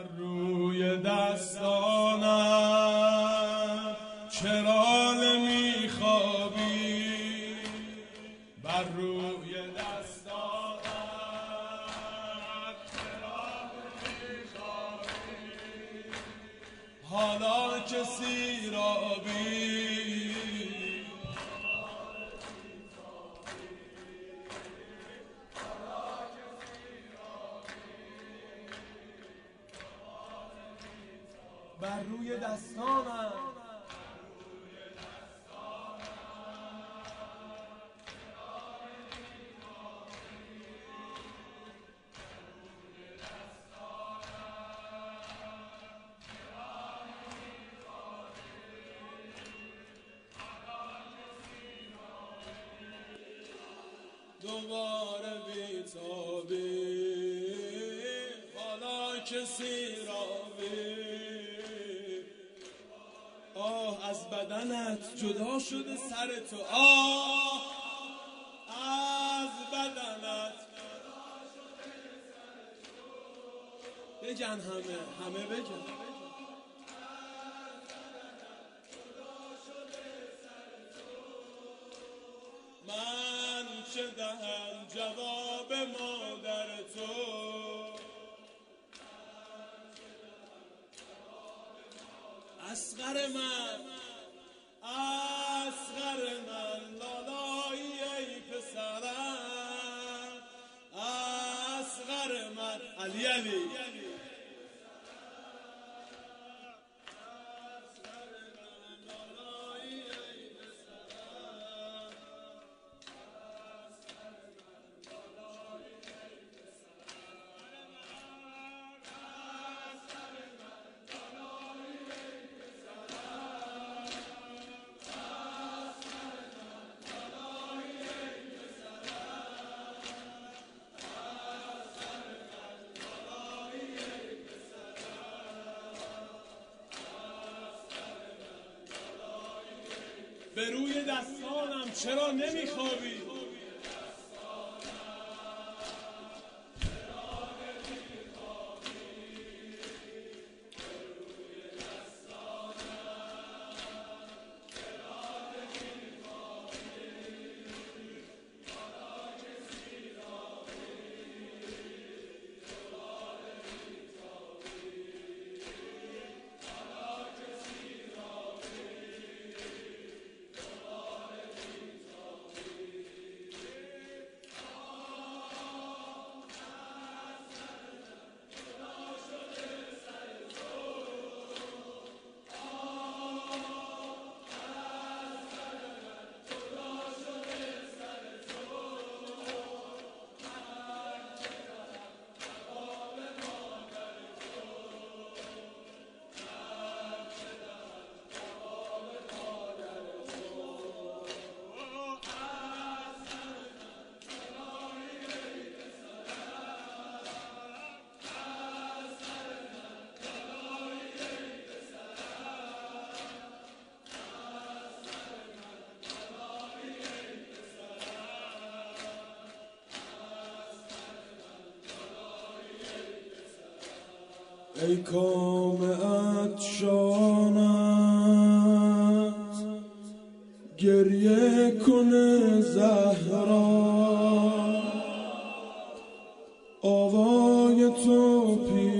روی دستانم چرا نمیخوابی؟ بر روی دستانم چرا نمیخوابی؟ حالا که سیرابی بر روی دستانم دوباره بیتابی حالا که سیرابی آه از بدنت جدا شده سر تو آه از بدنت جدا شده سر تو بگن همه بگن من چه دهم جواب مادر تو اصغر من لالایی ای پسرم اصغر من علی به روی دستانم چرا نمیخوابی؟ ای کام عطشانت گریه کنه زهرا آوای تو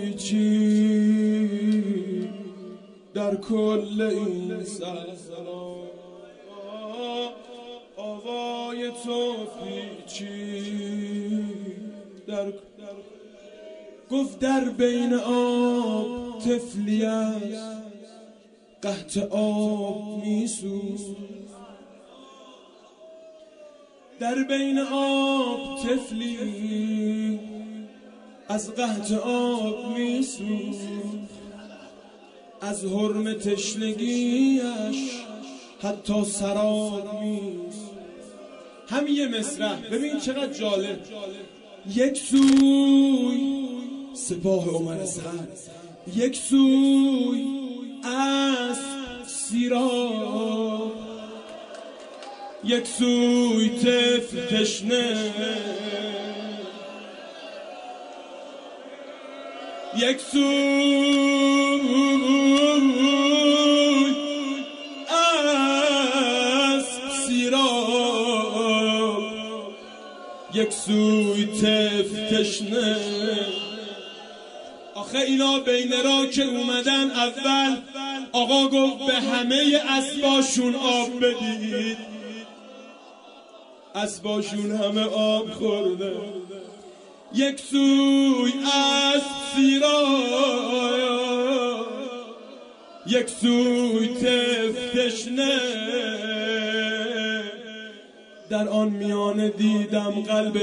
پیچی در کل این صحرا آوای تو پیچی در گفت در بین آب طفلی است قحط آب میسوز در بین آب طفلی از قحط آب میسوز از حرم تشنگیش حتی سراب میسوز هم یه مصرع ببین چقدر جالب یک سوی سپاه عمر سعد یک سوی اسب سیراب یک سوی طفل تشنه یک سوی اسب سیراب، یک سوی طفل تشنه. آخه اینا بین را که اومدن اول آقا گفت به همه اسباشون آب بدید، اسباشون همه آب خورده. یک سوی اسب سیراب، یک سوی طفل تشنه. در آن میانه دیدم قلب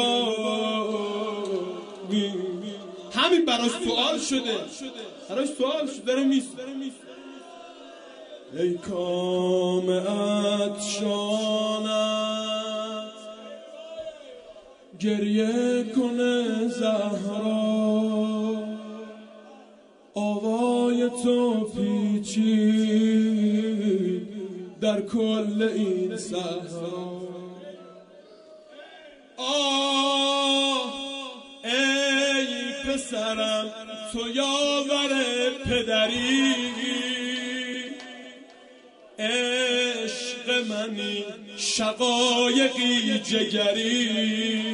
ربابی. همین براش سوال شده، براش سوال شده، داره میسته. ای کامت شانت گریه کنه زهرا، آوای تو پیچید در کل این صحرا. آه ای پسرم تو یاور پدری، عشق منی شقایقی جگری،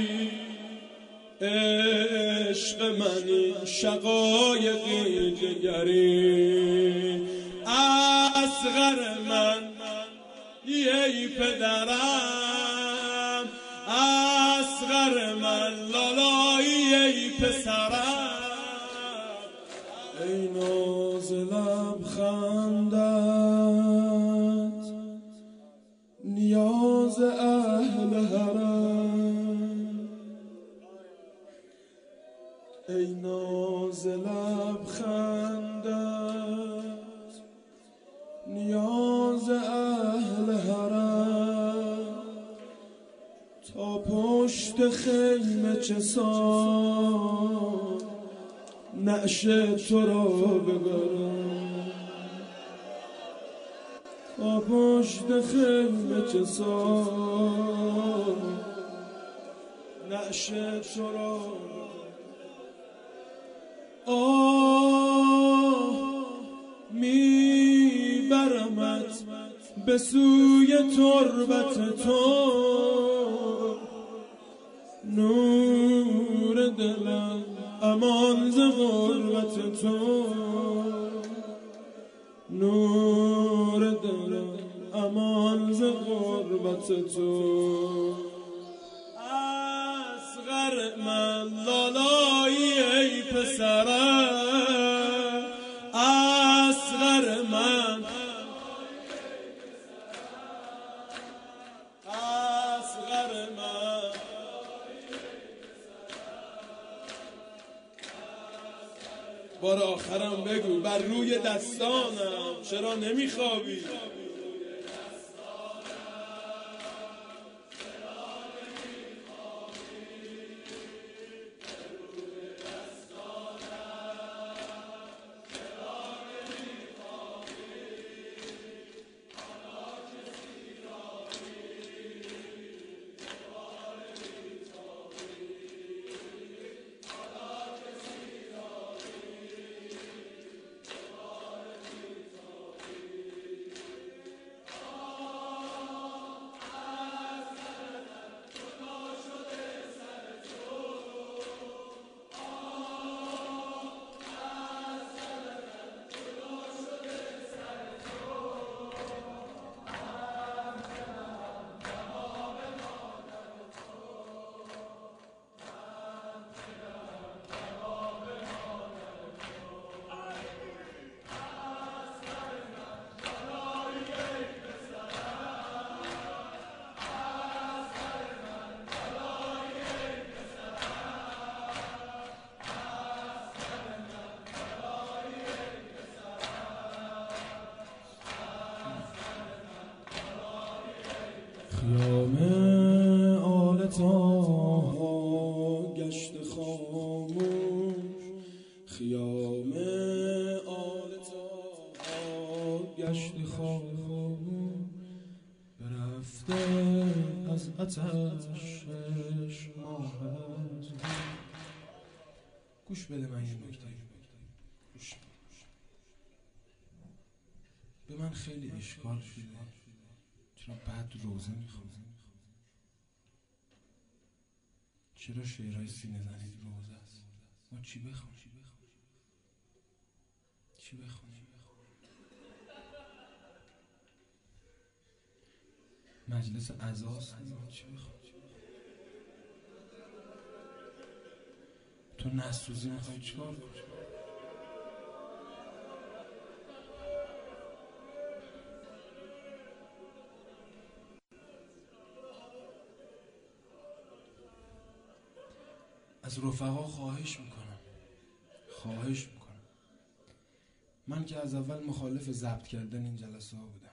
عشق منی شقایقی جگری. اصغر من ای پدرم، اصغر من لالایی ای پسرم. ای ناز لبخندت نیاز اهل حرم، ای ناز لبخندت نیاز اهل حرم. تا پشت خیمه چسان نعش تو را ببرم، تا پشت خیمه چسان نعش تو را ببرم. آه میبرمت به سوی تربت تو، نور دلم امان ز غربت تو، نور دلم امان ز غربت تو. اصغر من لالایی ای پسرم، اصغر من، اصغر من. بار آخرم بگو بر روی دستانم چرا نمیخوابی؟ خیام آلتها گشت خاموش، خیام آلتها گشت خاموش، برفته از آتشش ماهت. گوش بده من یه نکته من خیلی اشکال شده، چرا بعد روزه میخونم؟ چرا شعرهای سینه زنید روزه است؟ ما چی بخونیم؟ چی بخونیم؟ مجلس عزاست، چی بخونیم؟ تو نسوزی میخوای چیکار کنی؟ از رفقا خواهش میکنم من که از اول مخالف ضبط کردن این جلسه ها بودم،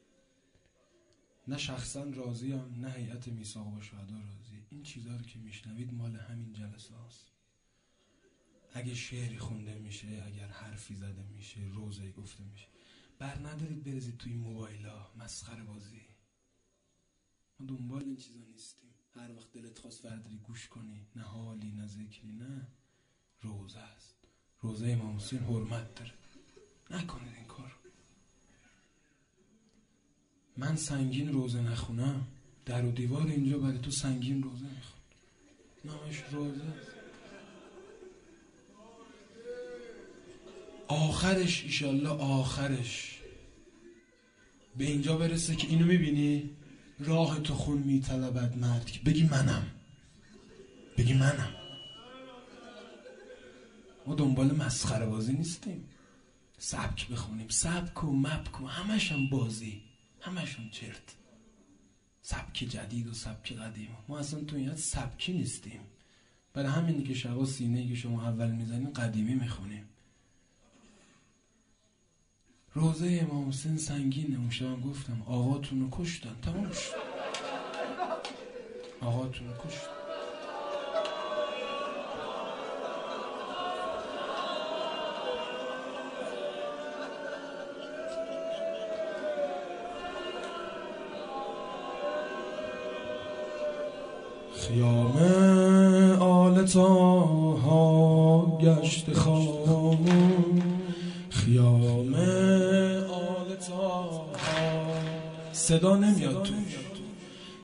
نه شخصا راضیم نه هیئت میثاق با شهدا راضی. این چیزها رو که میشنوید مال همین جلسه هاست. اگه شعری خونده میشه، اگر حرفی زده میشه، روزه‌ای گفته میشه، بر ندارید بریزید توی موبایلا مسخره بازی. ما دنبال این چیزا نیستیم. هر وقت دلت خواست برداری گوش کنی، نه حالی نه ذکری، نه، روزه است. روزه امام حسین حرمت داره، نکنید این کار. من سنگین روزه نخونم، در و دیوار اینجا برای تو سنگین روزه میخوام، نامش روزه است. آخرش ایشالله آخرش به اینجا برسه که اینو میبینی راه تو خون میطلبد مرد، که بگی منم. ما دنبال مسخره بازی نیستیم. سبک بخونیم، سبک و مبک و همش هم بازی، همش هم چرت، سبک جدید و سبک قدیم. ما اصلا تو این سبکی نیستیم. برای همینی که شبا سینه‌ای که شما اول میزنیم قدیمی میخونیم. روزه امام حسین سنگینه. اون شب گفتم آقاتون رو کشتن، تمام شد. آقاتون رو کشتن. خیام آل طاها گشت خاموش، خیام آل طاها صدا نمیاد توش.